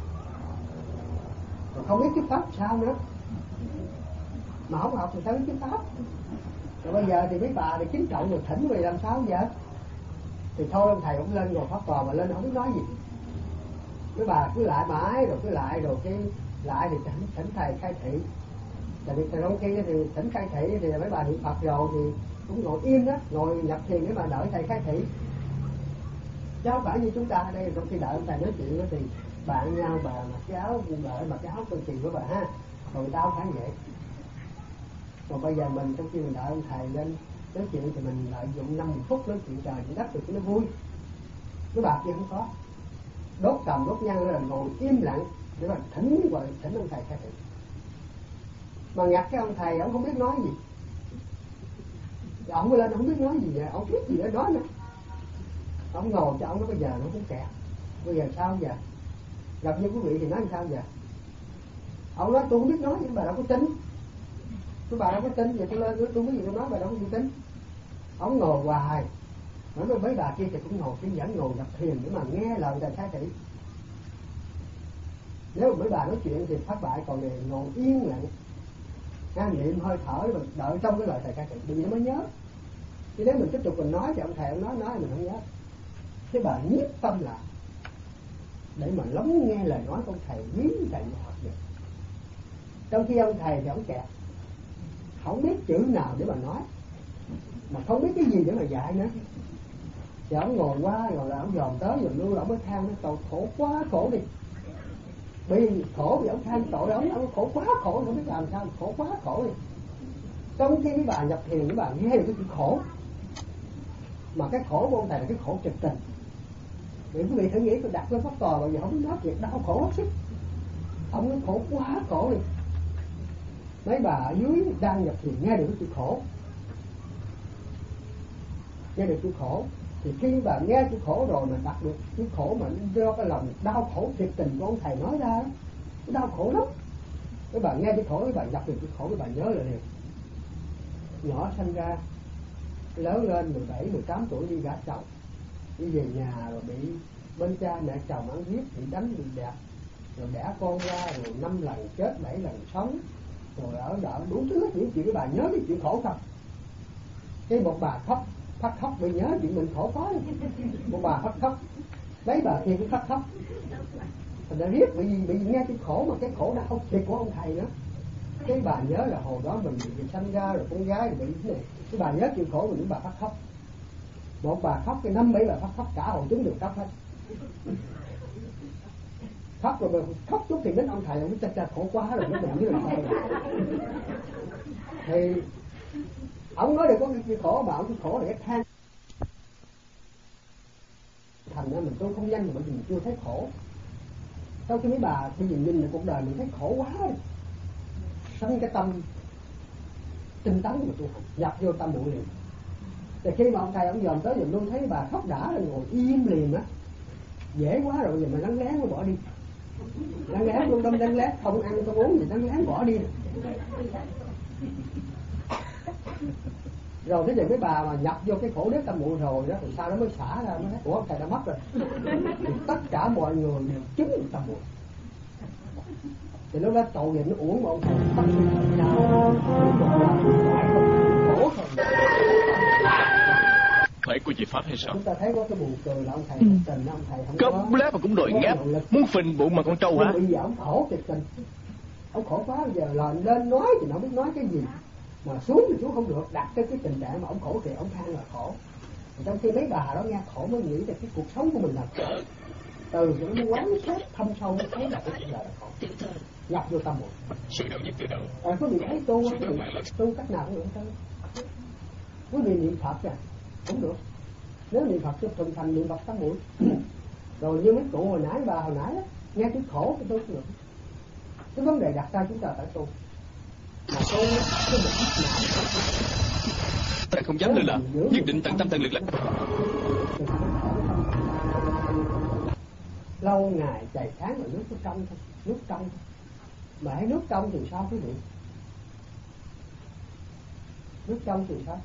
rồi không biết thuyết pháp sao nữa, mà không học thì sao biết thuyết pháp. Rồi bây giờ thì mấy bà thì kính trọng rồi thỉnh rồi làm sao giờ? Thì thôi ông thầy cũng lên ngồi pháp tòa mà lên không biết nói gì. Mấy bà cứ lại mãi rồi cứ lại rồi cái lại thì thỉnh, thỉnh thầy khai thị. Tại vì thầy ông kia thì thỉnh khai thị thì mấy bà niệm Phật rồi thì cũng ngồi im đó, ngồi nhập thiền để mà đợi thầy khai thị. Chứ không phải như chúng ta ở đây trong khi đợi ông thầy nói chuyện đó thì bạn nhau bà mặc cái áo đợi mặc cái áo con kỳ của bà ha, còn người ta không phải vậy. Còn bây giờ mình trong khi mình đợi ông thầy lên nói chuyện thì mình lợi dụng năm mười phút nói chuyện trời chuyện đất thì nó vui. Cái bà kia không có, đốt cầm đốt nhang là ngồi im lặng để mà thỉnh gọi thỉnh ông thầy khai thị. Mà ngặt cái ông thầy ông không biết nói gì, ông lên không biết nói gì vậy, ông biết gì để nói nữa. Ông ngồi cho ông nói bây giờ nó cũng kẹt, bây giờ sao giờ? Gặp như quý vị thì nói làm sao giờ? Ông nói tôi không biết nói nhưng bà đâu có tin. Cái bà đâu có tin, vậy tôi lên tôi không biết gì tôi nói bà đâu có gì tin. Ông ngồi hoài, nói mấy bà kia thì cũng ngồi kiên nhẫn ngồi nhập thiền để mà nghe lời thầy khai thị. Nếu mấy bà nói chuyện thì thất bại, còn này ngồi yên lặng, ngang niệm hơi thở mình đợi trong cái lời thầy khai thị, vì nó mới nhớ. Chứ nếu mình tiếp tục mình nói thì ông thầy ông nói nói mình không nhớ. Cái bà nhiếp tâm lại để mà lắng nghe lời nói của ông thầy, biến thầy học được. Trong khi ông thầy thì ông kẹt, không biết chữ nào để mà nói, mà không biết cái gì để mà dạy nữa. Thì ông ngồi qua rồi là ông dòm tới rồi luôn là ông mới than nó tội khổ quá khổ đi. Vì khổ vì ông than tội ông, ông khổ quá khổ, không biết làm sao, khổ quá khổ đi. Trong khi mấy bà nhập thiền mấy bà nghe được cái khổ, mà cái khổ của ông thầy là cái khổ trực tình. Vì quý vị thử nghĩ tôi đặt lên pháp tòa bây giờ không nói chuyện đau khổ hết sức. Ông nói khổ quá khổ đi. Mấy bà ở dưới đang nhập thiền nghe được cái chữ khổ, nghe được chữ khổ thì khi bà nghe chữ khổ rồi mà đặt được chữ khổ mà do cái lòng đau khổ thiệt tình của ông thầy nói ra, cái đau khổ lắm. Mấy bà nghe chữ khổ, mấy bà nhập được chữ khổ, mấy bà nhớ lại liền. Nhỏ sanh ra lớn lên mười bảy, mười tám tuổi đi gả chồng, đi về nhà rồi bị bên cha mẹ chồng ăn hiếp, bị đánh, bị đạp, rồi đẻ con ra rồi năm lần chết, bảy lần sống, rồi ở đợi đủ thứ những chuyện. Cái bà nhớ cái chuyện khổ không? Cái một bà khóc phát khóc bị nhớ chuyện mình khổ quá, một bà phát khóc, mấy bà kia cũng phát khóc. Thành ra riết bởi vì bị nghe cái khổ mà cái khổ đau thiệt của ông thầy nữa. Cái bà nhớ là hồi đó mình bị sanh ra rồi con gái rồi bị thế này, cái bà nhớ chuyện khổ mà những bà phát khóc. Một bà khóc cái năm mấy bà phát khóc, cả hội chúng đều khóc hết. Khóc rồi khóc chút thì đến ông thầy ông chắc ra khổ quá rồi nó mẹ biết làm sao rồi. Thì ông nói được có cái khổ mà ông cái khổ là cái than. Thành ra mình tôi không nhanh mà bởi vì mình chưa thấy khổ. Sau khi mấy bà bây giờ nhìn lại cuộc đời mình thấy khổ quá rồi, sân cái tâm tinh tấn mà tôi nhập vô tâm bụi liền. Thì khi mà ông thầy ông dòm tới dùm luôn thấy bà khóc đã rồi ngồi im liền á, dễ quá rồi, giờ mà lắng lén nó bỏ đi, lắng lén luôn đâm lắng lén không ăn không uống gì lắng lén bỏ đi. Rồi thế thì mấy bà mà nhập vô cái khổ đế tâm bụi rồi đó, rồi sau đó mới xả ra mới thấy ủa ông thầy đã mất rồi, thì tất cả mọi người đều chứng được tâm bụi. Thì lúc đó tội nghiệp nó uổng mà ông thầy tất cả khổ không. Phải của chị Pháp hay sao? Chúng ta thấy có cái buồn cười là ông thầy ừ. tình ông thầy không có lẽ mà cũng đòi ngáp, muốn phình bụng mà con trâu hả? Bây giờ ông khổ thiệt tình, ông khổ quá, bây giờ là lên nói thì nó không biết nói cái gì, mà xuống thì xuống không được, đặt tới cái tình trạng mà ông khổ thì ông than là khổ. Trong khi mấy bà đó nghe khổ mới nghĩ là cái cuộc sống của mình là khổ, từ những quán xét thâm sâu mới thấy là cái chuyện là khổ, nhập vô tâm hồn. À, quý vị thấy tu, quý vị tu cách nào cũng được thôi. Quý vị niệm Phật à cũng được, nếu niệm Phật cho thuần thành niệm Phật tám mũi. Rồi như mấy cụ hồi nãy, bà hồi nãy đó, nghe chữ khổ thì tôi cũng được. Cái vấn đề đặt ra chúng ta phải tu, mà tu cái mục đích nào? Ta không dám lơ là, nhất định tận tâm tận lực là. Lâu ngày chày tháng là nước nó trong thôi, nước trong thôi. Mà hãy nước trong thì sao quý vị? Nước trong thì sao?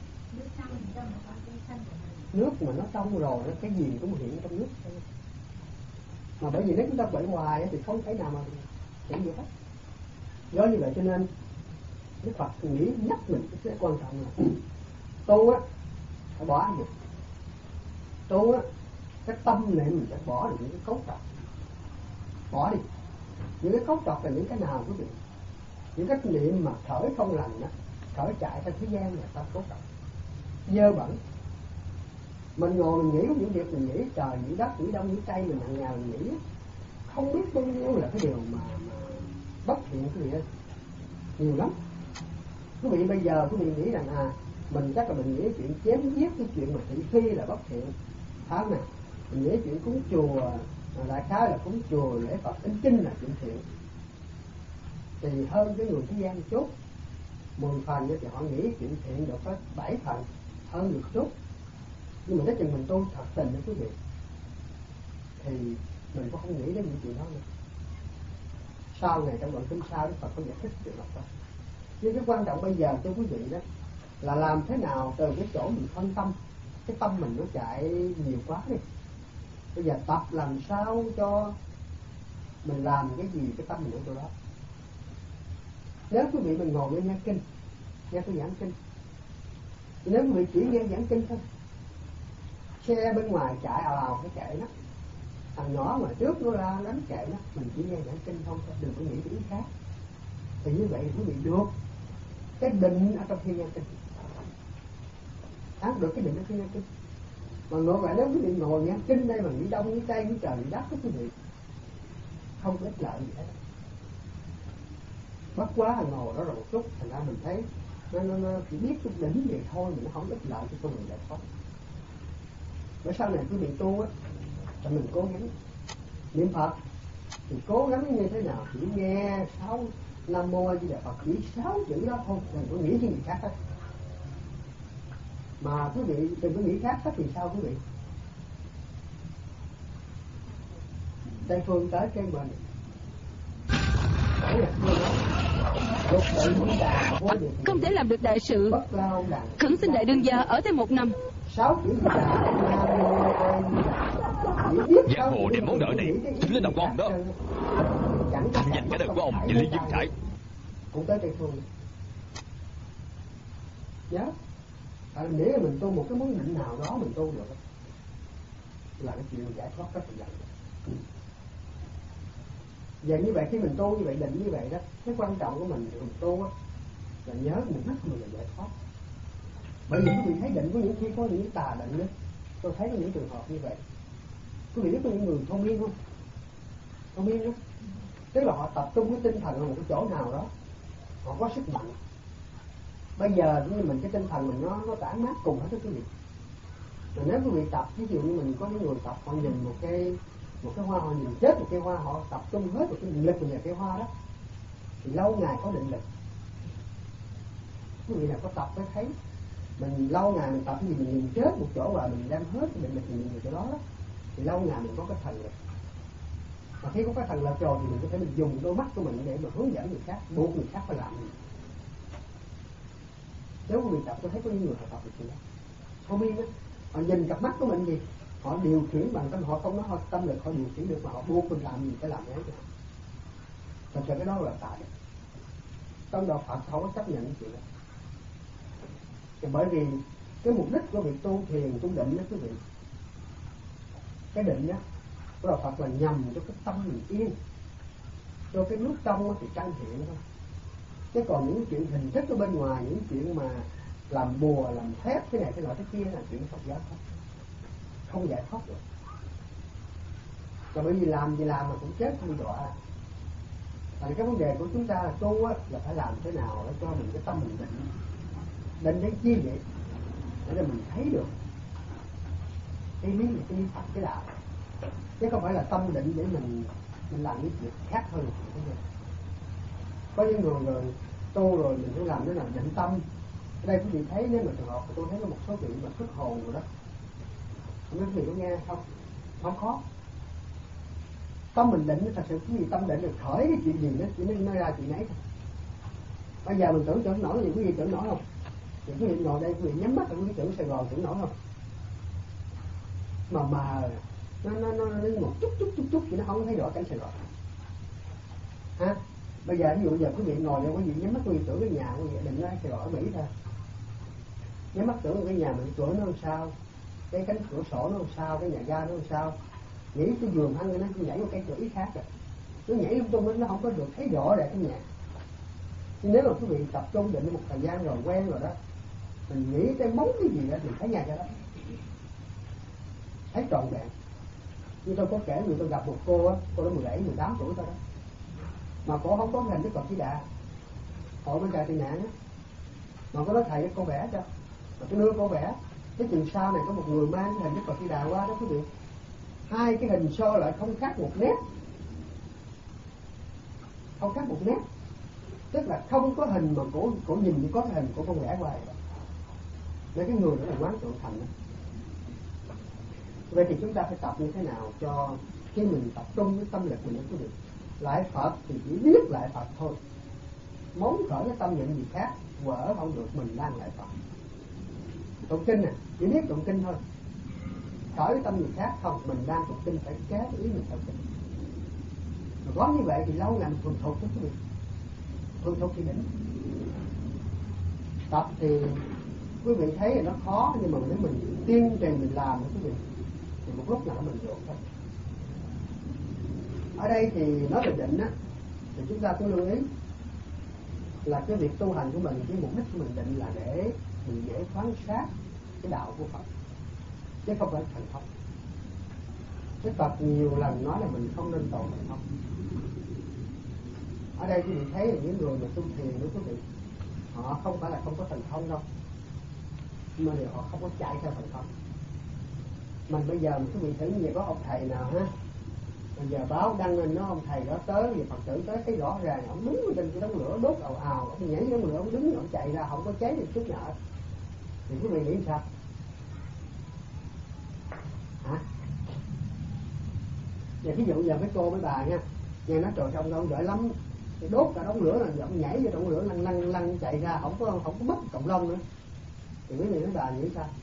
Nước mà nó trong rồi, cái gì cũng hiện trong nước thôi. Mà bởi vì nếu chúng ta bậy hoài thì không thể nào mà chẳng được hết. Do như vậy cho nên Đức Phật nghĩ nhắc mình cái quan trọng là tu á phải bỏ được. Tu á cái tâm niệm mình phải bỏ được những cái cấu trọc, bỏ đi những cái cấu trọc là những cái nào quý vị? Những cái niệm mà khởi không lành đó, khởi chạy theo thế gian là tâm cấu trọc dơ bẩn. Mình ngồi mình nghĩ những việc mình nghĩ trời nghĩ đất nghĩ đông nghĩ tây, mình hàng ngày mình nghĩ không biết bao nhiêu là cái điều mà, mà bất thiện cái gì đó nhiều lắm. Quý vị bây giờ quý vị nghĩ rằng à mình chắc là mình nghĩ chuyện chém giết, cái chuyện mà thị phi là bất thiện, phải nè. Mình nghĩ chuyện cúng chùa, đại khái là cúng chùa lễ Phật in kinh là chuyện thiện, thì hơn cái người thế gian chút. Mười phần thì họ nghĩ chuyện thiện được có bảy phần, hơn được chút. Nhưng mà nếu chừng mình tu thật tình đó quý vị, thì mình cũng không nghĩ đến những chuyện đó nữa. Sau này trong đoạn kinh sau Đức Phật có giải thích chuyện đó. Nhưng cái quan trọng bây giờ cho quý vị đó là làm thế nào từ cái chỗ mình phân tâm, cái tâm mình nó chạy nhiều quá đi. Bây giờ tập làm sao cho mình làm cái gì cái tâm mình ở chỗ đó. Nếu quý vị mình ngồi nghe nghe kinh, nghe tôi giảng kinh, nếu quý vị chỉ nghe giảng kinh thôi, xe bên ngoài chạy ào ào cái kệ nó, thằng nhỏ mà trước nó la đánh kệ nó, mình chỉ nghe giảng kinh không, đừng có nghĩ cái ý khác. Thì như vậy quý vị được cái định ở trong khi nghe kinh, áp được cái định ở khi nghe kinh. Mà ngược lại nếu quý vị ngồi nghe kinh đây mà nghĩ đông nghĩ tây nghĩ trời nghĩ đất đó quý vị, không có ích lợi gì hết. Bất quá là ngồi đó rồi một chút, thành ra mình thấy nó, nó, nó chỉ biết cái đỉnh vậy thôi mà nó không ích lợi cho con người giải thoát. Bởi sau này quý vị tu á, thì mình cố gắng niệm Phật thì cố gắng như thế nào, chỉ nghe sáu Nam Mô A Di Đà Phật, chỉ sáu chữ đó thôi, đừng có nghĩ cái gì khác hết. Mà quý vị đừng có nghĩ khác hết thì sao quý vị? Tây phương tới cái bên không thể làm được đại sự, khẩn xin đại đương gia ở thêm một năm. Sáu chữ gì Giang hồ đem món nợ này tính lên đầu con đó, thành danh cả đời của ông và Lý Dương Trại. Cũng tới Tây Phương nhớ à, nếu mà mình tu một cái món định nào đó mình tu được là cái chuyện giải thoát rất là dần. Và như vậy khi mình tu như vậy, định như vậy đó, cái quan trọng của mình mình tu á là nhớ mình mắt mình là giải thoát. Bởi vì quý vị thấy định có những khi có những tà định đó, tôi thấy có những trường hợp như vậy. Quý vị biết có những người thông minh không? Thông minh đó, tức là họ tập trung cái tinh thần ở một cái chỗ nào đó, họ có sức mạnh. Bây giờ như mình cái tinh thần mình nó nó tản mát cùng hết đó quý vị. Mà nếu quý vị tập, ví dụ như mình có những người tập họ nhìn một cái một cái hoa, họ nhìn chết một cái hoa, họ tập trung hết một cái định lực về cái hoa đó, thì lâu ngày có định lực. Quý vị nào có tập mới thấy mình lâu ngày mình tập cái gì mình nhìn chết một chỗ và mình đem hết cái định lực mình nhìn về chỗ đó, đó thì lâu ngày mình có cái thần lực. Mà khi có cái thần lực rồi thì mình có thể mình dùng đôi mắt của mình để mà hướng dẫn người khác, buộc người khác phải làm gì. Nếu quý vị tập, tôi thấy có những người họ tập được chuyện đó. Không biết đó, họ nhìn cặp mắt của mình gì, họ điều khiển bằng tâm, họ không nói họ tâm lực họ điều khiển được mà họ buộc mình làm gì phải làm đấy. Thật sự cái đó là tại trong đạo Phật không có chấp nhận chuyện đó. Thì bởi vì cái mục đích của việc tu thiền tu định đó quý vị, cái định đó của đạo Phật là nhằm cho cái tâm mình yên, Rồi cái nước trong thì tranh hiện thôi. Chứ còn những chuyện hình thức ở bên ngoài, những chuyện mà làm bùa, làm phép, cái này, cái nọ, cái kia là chuyện Phật giáo không. Không giải thoát được. Rồi bởi vì làm gì làm mà cũng chết không bị đọa. Và cái vấn đề của chúng ta là tu á, là phải làm thế nào để cho mình cái tâm mình định. Định để chi vậy? Để cho mình thấy được cái lý là cái lý Phật, cái đạo. Chứ không phải là tâm định để mình mình làm những việc khác hơn. Có những người rồi tu rồi mình phải làm thế nào định tâm. Ở đây quý vị thấy nếu mà trường hợp tôi thấy có một số vị mà xuất hồn rồi đó, không biết quý vị có nghe không? Không khó. Tâm mình định thật sự quý vị tâm định được khởi cái chuyện gì đó chỉ nên nói ra chuyện ấy thôi. Bây giờ mình tưởng tưởng nổi gì quý vị tưởng nổi không? Thì quý vị ngồi đây quý vị nhắm mắt quý vị tưởng Sài Gòn tưởng nổi không? Mà mờ nó nó nó nó một chút chút chút chút thì nó không thấy rõ cảnh Sài Gòn. Ha? Bây giờ ví dụ giờ quý vị ngồi đây quý vị nhắm mắt quý vị tưởng cái nhà quý vị định nói Sài Gòn ở Mỹ thôi. Nhắm mắt tưởng cái nhà mình cửa nó làm sao, cái cánh cửa sổ nó làm sao, cái nhà ga nó làm sao, nghĩ cái giường ăn nó nhảy một cái chỗ ý khác rồi, nó nhảy lung tung nó không có được thấy rõ ràng cái nhà. Nhưng nếu mà quý vị tập trung định một thời gian rồi quen rồi đó, mình nghĩ cái bóng cái gì đó mình thấy nhà cho đó, thấy trọn vẹn. Như tôi có kể người tôi gặp một cô á, cô đó mười bảy mười tám tuổi thôi đó, mà cô không có hình Đức Phật Di Đà, hội bên cạnh tị nạn á, mà có nói thầy cô vẽ cho, mà tôi đưa cô vẽ. Cái chừng sau này có một người mang cái hình Đức Phật Di Đà qua đó quý vị, hai cái hình so lại không khác một nét, không khác một nét, tức là không có hình mà cổ cổ nhìn chỉ có cái hình của con vẽ qua. Nên cái người đó là quán tượng thành đó. Vậy thì chúng ta phải tập như thế nào cho khi mình tập trung với tâm lực mình quý vị. Lại Phật thì chỉ biết lại Phật thôi, muốn khởi cái tâm niệm gì khác vỡ không được, mình đang lại Phật. Tụng kinh nè, chỉ biết tụng kinh thôi, khởi cái tâm gì khác không, mình đang tụng kinh phải kéo cái ý mình tụng kinh. Mà có như vậy thì lâu ngày mình thuần thục đó quý vị, thuần thục thì đỉnh. Tập thì quý vị thấy là nó khó, nhưng mà nếu mình kiên trì mình làm đó quý vị, thì một lúc nào mình được thôi. Ở đây thì nói về định á, thì chúng ta cũng lưu ý là cái việc tu hành của mình, cái mục đích của mình định là để mình dễ quan sát cái đạo của Phật, chứ không phải thành thông. Đức Phật nhiều lần nói là mình không nên cầu thành thông. Ở đây quý vị thấy là những người mà tu thiền đó quý vị, họ không phải là không có thành thông đâu, mà điều họ không có chạy theo thành thông. Mình bây giờ quý vị thử như có ông thầy nào ha, bây giờ báo đăng lên nó ông thầy đó tới, giờ Phật tử tới thấy rõ ràng ông đứng trên cái đống lửa đốt ào ào, ông nhảy đống lửa, ông đứng ông chạy ra không có cháy được chút nào, thì quý vị nghĩ sao? Hả? Giờ ví dụ giờ mấy cô mấy bà nha, nghe nói trời ông ông giỏi lắm, đốt cả đống lửa là ông nhảy vô đống lửa lăn lăn lăn chạy ra, không có không có mất cộng lông nữa, thì quý vị mấy bà nghĩ sao?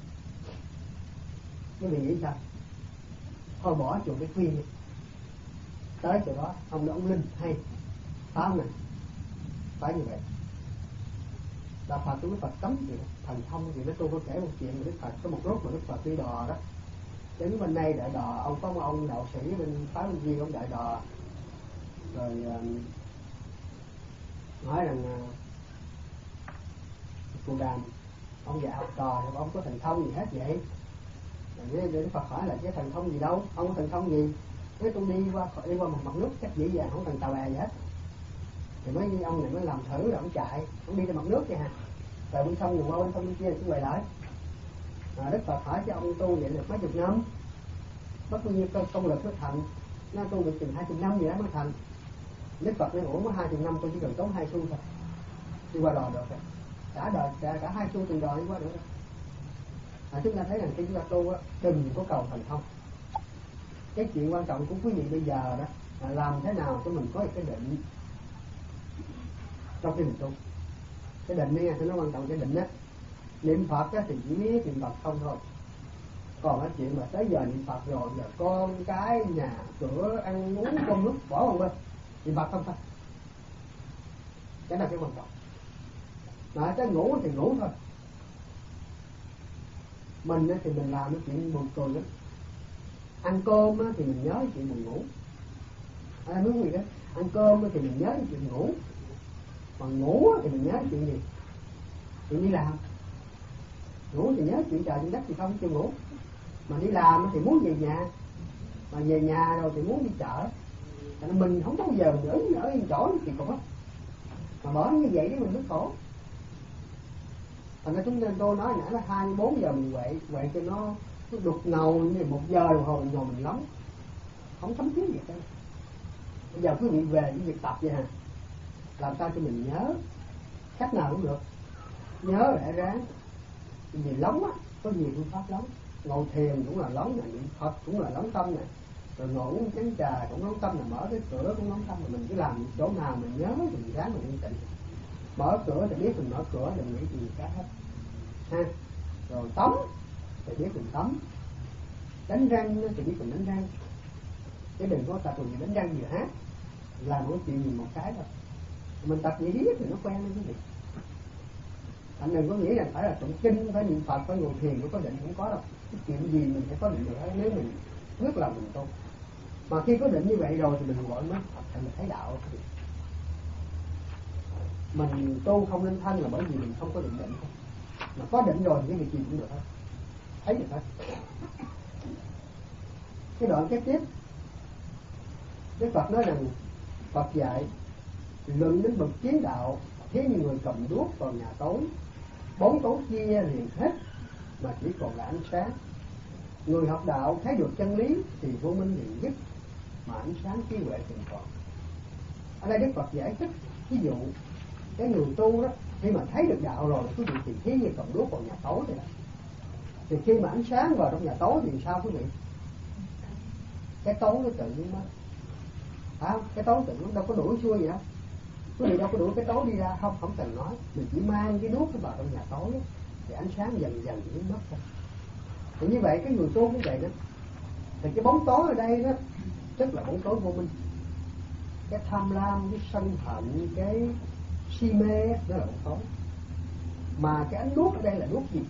Quý vị nghĩ sao? Thôi bỏ chùa cái khuyên đi, tới chỗ đó ông đó ông linh hay pháo này phải như vậy. Đạo Phật của Đức Phật cấm gì đó, thần thông gì đó. Tôi có kể một chuyện mà Đức Phật có một lúc mà Đức Phật đi đò đó, đến bên đây đợi đò, ông có một ông đạo sĩ bên phái bên kia, ông đợi đò rồi uh, nói rằng uh, cô đàm ông già học trò thì ông có thần thông gì hết vậy? Rồi Đức Phật hỏi là cái thần thông gì đâu, ông có thần thông gì? Nếu tôi đi qua đi qua một mặt nước chắc dễ dàng không cần tàu bè gì hết. Thì mấy ông này mới làm thử rồi ông chạy, ông đi trên mặt nước vậy hả? Rồi bên sông rồi qua bên sông bên kia cũng quay lại. À, Đức Phật hỏi cho ông tu vậy được mấy chục năm, mất bao nhiêu công lực mới thành? Nó tu được chừng hai chục năm gì đó mới thành. Đức Phật nói ủa mới hai chục năm tôi chỉ cần tốn hai xu thôi, đi qua đò được rồi. Cả đời cả, cả hai xu từng đò đi qua được rồi. À, chúng ta thấy rằng khi chúng ta tu á, đừng có cầu thành thông. Cái chuyện quan trọng của quý vị bây giờ đó là làm thế nào cho mình có cái định trong khi mình tu. Cái định này thì nó quan trọng, cái định đó. Niệm Phật á, thì chỉ biết niệm Phật không thôi. Còn cái chuyện mà tới giờ niệm Phật rồi, giờ con cái nhà cửa ăn uống cơm nước bỏ vào bên, niệm Phật không thôi. Cái đó là cái quan trọng. Mà cái ngủ thì ngủ thôi. Mình thì mình làm cái chuyện buồn cười lắm. Ăn cơm thì mình nhớ cái chuyện buồn ngủ. À, muốn gì đó Ăn cơm thì mình nhớ chuyện ngủ, mà ngủ thì mình nhớ chuyện gì? Chuyện đi làm. Ngủ thì nhớ chuyện trời chuyện đất thì không chịu ngủ. Mà đi làm thì muốn về nhà, mà về nhà rồi thì muốn đi chợ. Cho nên mình không có bao giờ ở ở yên chỗ thì cũng á. Mà bỏ như vậy thì mình rất khổ. Thành ra chúng tôi nói nãy là hai mươi bốn giờ mình quậy, quậy cho nó nó đục ngầu như một giờ đồng hồ mình ngồi mình lóng, không thấm thía gì hết. Bây giờ quý vị về cái việc tập vậy hả? Làm sao cho mình nhớ, cách nào cũng được, nhớ để ráng. Vì lóng á, có nhiều phương pháp lóng. Ngồi thiền cũng là lóng này, niệm Phật cũng là lóng tâm này, rồi ngồi uống chén trà cũng lóng tâm, là mở cái cửa cũng lóng tâm, là mình cứ làm chỗ nào mình nhớ thì mình ráng mình yên tĩnh. Mở cửa thì biết mình mở cửa, đừng nghĩ gì cả hết. Ha. Rồi tắm thì biết mình tắm. Đánh răng thì biết mình đánh răng. Chứ đừng có tập mình đánh răng vừa hát, làm một chuyện gì một cái thôi. Mình tập vậy riết thì nó quen lên quý vị. Anh đừng có nghĩ rằng phải là tụng kinh, phải niệm Phật, phải ngồi thiền mới có định, không có đâu. Cái chuyện gì mình sẽ có định được nếu mình quyết lòng mình tu. Mà khi có định như vậy rồi thì mình gọi nó thật thành mình thấy đạo. Mình tu không nên thân là bởi vì mình không có định định thôi. Mà có định rồi thì cái việc gì cũng được hết, thấy được hết. Cái đoạn kế tiếp, Đức Phật nói rằng Phật dạy luận đến bậc chiến đạo, thế như người cầm đuốc vào nhà tối, bóng tối kia liền hết mà chỉ còn là ánh sáng. Người học đạo thấy được chân lý thì vô minh liền dứt, mà ánh sáng trí huệ thường còn. Ở đây Đức Phật giải thích ví dụ cái người tu đó, khi mà thấy được đạo rồi quý vị thì thí như cầm đuốc vào nhà tối vậy đó. Thì khi mà ánh sáng vào trong nhà tối thì sao quý vị? Cái tối nó tự nhiên mất. À, cái tối tự nhiên đâu có đuổi xuôi vậy đó. Quý vị đâu có đuổi cái tối đi ra, không, không cần nói. Mình chỉ mang cái đuốc vào trong nhà tối đó, thì ánh sáng dần dần biến mất thôi. Thì như vậy cái người tu cũng vậy đó. Thì cái bóng tối ở đây đó, tức là bóng tối vô minh. Cái tham lam, cái sân hận, cái si mê đó là bóng tối. Mà cái ánh đuốc ở đây là đuốc gì?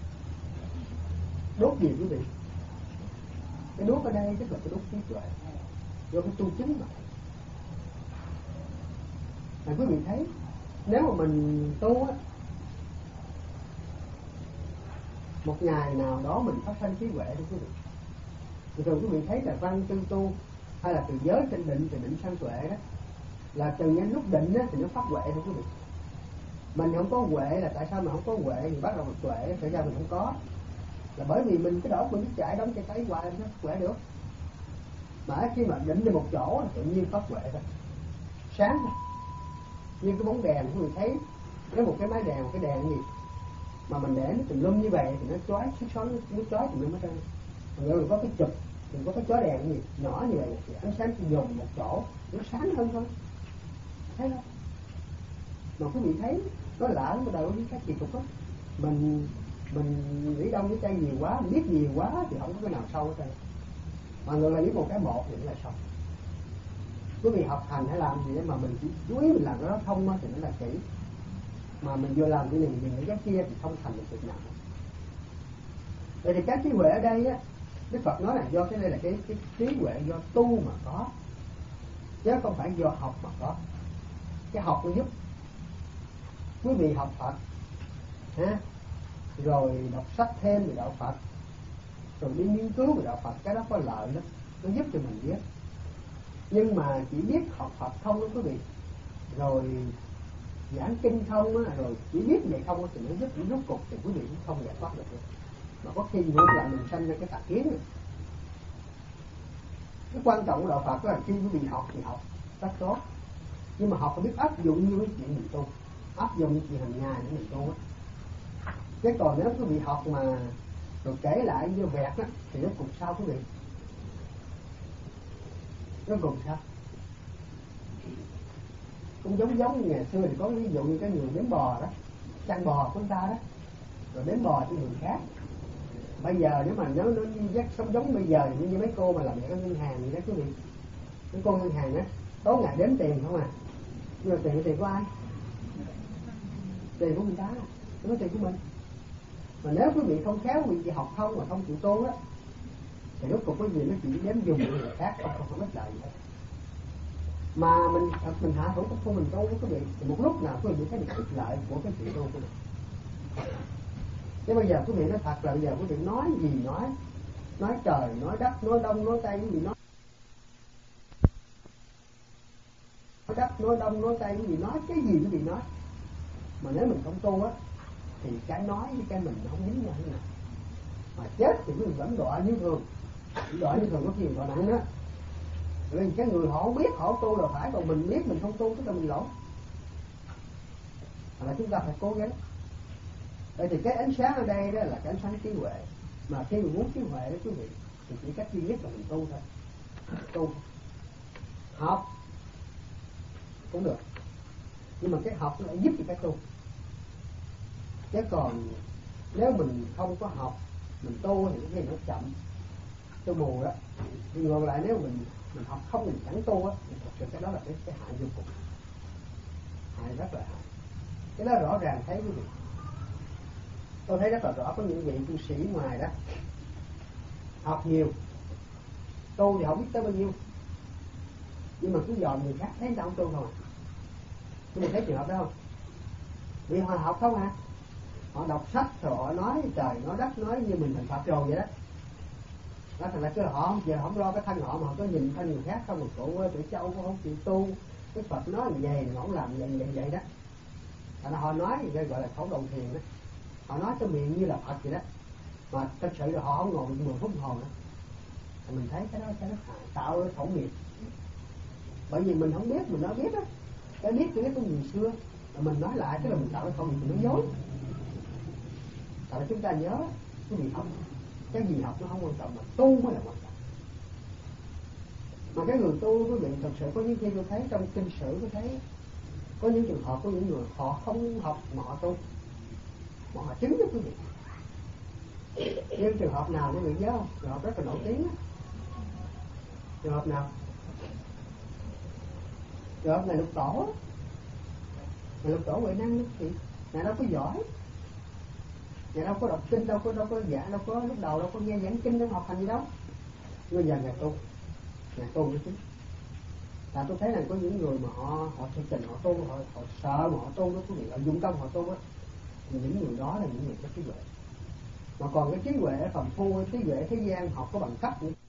Đuốc gì quý vị? Cái đuốc ở đây tức là cái đuốc trí tuệ, do cái tu chứng mà. Mà quý vị thấy, nếu mà mình tu á, một ngày nào đó mình phát sanh trí huệ đó quý vị. Rồi quý vị thấy là văn tư tu hay là từ giới trên định từ định sanh tuệ đó, là từ những lúc định á, thì nó phát huệ đó quý vị. Mình không có huệ là tại sao mình không có huệ thì bắt đầu mình tuệ, tại sao mình không có? Là bởi vì mình cái đó mình cứ chạy đóng chạy thấy hoài nó huệ được. Mà khi mà định đi một chỗ tự nhiên phát huệ thôi, sáng thôi. Như cái bóng đèn quý vị thấy, nếu một cái máy đèn, một cái đèn gì mà mình để nó tùm lum như vậy thì nó chói, xích xoắn nó chói tùm lum hết trơn. Còn nếu mình có cái chụp, mình có cái chói đèn gì nhỏ như vậy thì ánh sáng chỉ dồn một chỗ nó sáng hơn thôi, thấy không? Mà quý vị thấy nó lạ nó đâu có cái kỳ cục á. Mình mình nghĩ đông cái cây nhiều quá, mình biết nhiều quá thì không có cái nào sâu hết trơn. Mà người là biết một cái một thì nó là sâu. Quý vị học hành hay làm gì đó mà mình chỉ chú ý mình làm cái đó không á thì nó là kỹ. Mà mình vừa làm cái này mình nghĩ cái kia thì không thành được việc nào. Vậy thì cái trí huệ ở đây á, Đức Phật nói là do cái đây là cái, cái trí huệ do tu mà có, chứ không phải do học mà có. Cái học nó giúp quý vị học Phật ha, rồi đọc sách thêm về đạo Phật, rồi đi nghiên cứu về đạo Phật, cái đó có lợi lắm, nó giúp cho mình biết. Nhưng mà chỉ biết học Phật không đó quý vị, rồi giảng kinh không á, rồi chỉ biết vậy không á, thì nó giúp rốt cục thì quý vị cũng không giải thoát được. Mà có khi ngược lại mình sanh ra cái tà kiến này. Cái quan trọng của đạo Phật là khi quý vị học thì học rất tốt, nhưng mà học phải biết áp dụng như cái chuyện mình tu, áp dụng chuyện hàng ngày để mình tu á. Chứ còn nếu quý vị học mà rồi kể lại như vẹt á thì nó cùng sao quý vị? Nó cùng sao? Cũng giống giống như ngày xưa thì có ví dụ như cái người đếm bò đó, chăn bò của chúng ta đó, rồi đếm bò cho người khác. Bây giờ nếu mà nó nó dắt sống giống bây giờ thì như mấy cô mà làm việc ở ngân hàng gì đó quý vị, mấy cô ngân hàng đó tối ngày đếm tiền không à, nhưng mà tiền là tiền của ai? Tiền của người ta, không có tiền của mình. Mà nếu quý vị không khéo, quý vị chỉ học không mà không chịu tu á, thì rốt cuộc quý vị nó chỉ đếm dùng người khác, không không có ích lợi gì hết. mà mình mình hạ thủ công phu mình tu với quý vị, thì một lúc nào quý vị thấy được ích lợi của cái chuyện tu của mình. Chứ bây giờ quý vị nói thật là bây giờ quý vị nói gì nói, nói trời, nói đất, nói đông, nói tây, quý vị nói nói đất, nói đông, nói tây, quý vị nói cái gì quý vị nói, mà nếu mình không tu á thì cái nói với cái mình không dính nhau thế nào, mà chết thì quý vị vẫn đọa như thường, đọa như thường có gì đọa nặng đó. Vì cái người họ không biết họ tu là phải, còn mình biết mình không tu tức là mình lỗ. Là chúng ta phải cố gắng. Vậy thì cái ánh sáng ở đây đó là cái ánh sáng trí huệ, mà khi mình muốn trí huệ đó quý vị thì chỉ cách duy nhất là mình tu thôi. Tu học cũng được, nhưng mà cái học nó lại giúp cho cái tu. Chứ còn nếu mình không có học mình tu thì cái gì nó chậm, tôi mù đó. Nhưng ngược lại nếu mình mình học không mình chẳng tu á, thì thật sự cái đó là cái cái hại vô cùng, hại rất là hại. Cái đó rõ ràng thấy quý vị. Tôi thấy rất là rõ có những vị tu sĩ ngoài đó học nhiều, tu thì không biết tới bao nhiêu, nhưng mà cứ dòm người khác thấy sao tu thôi. Chúng mình thấy trường hợp đó không? Vì họ học không hả? Họ đọc sách rồi họ nói trời nói đất nói như mình thành Phật rồi vậy đó. Đó thành là cứ họ không giờ không lo cái thân họ mà họ có nhìn thân người khác không, một cụ tự châu cũng không chịu tu, cái Phật nói như vậy họ không làm vậy vậy vậy đó. Thành ra họ nói thì gọi là khẩu đầu thiền đó, họ nói cho miệng như là Phật vậy đó, mà thật sự là họ không ngồi mười phút đồng hồ nữa. Thì mình thấy cái đó cái nó hại, tạo cái khẩu nghiệp. Bởi vì mình không biết, mình nói biết á, cái biết cái của người xưa, mà mình nói lại tức là mình tạo cái khẩu nghiệp, mình nói dối. Tại là chúng ta nhớ cái gì học, cái gì học nó không quan trọng, mà tu mới là quan trọng. Mà cái người tu quý vị thật sự có những khi tôi thấy trong kinh sử tôi thấy có những trường hợp có những người họ không học mà họ tu, mà họ chứng cho quý vị. Nhưng trường hợp nào quý vị nhớ không? Trường hợp rất là nổi tiếng á. Trường hợp nào? Trường hợp này Lục Tổ. Này Lục Tổ Huệ Năng thì này đâu có giỏi, ngày đâu có đọc kinh, đâu có đâu có dạ, đâu có lúc đầu đâu có nghe giảng kinh, đâu học hành gì đâu. Nhưng bây giờ ngày tu, ngày tu mới chính. Tại tôi thấy là có những người mà họ họ thực trình họ tu, họ, họ sợ mà họ tu đó quý vị, họ dụng tâm họ tu á, thì những người đó là những người có trí huệ. Mà còn cái trí huệ ở phàm phu, trí huệ thế gian họ có bằng cấp nữa.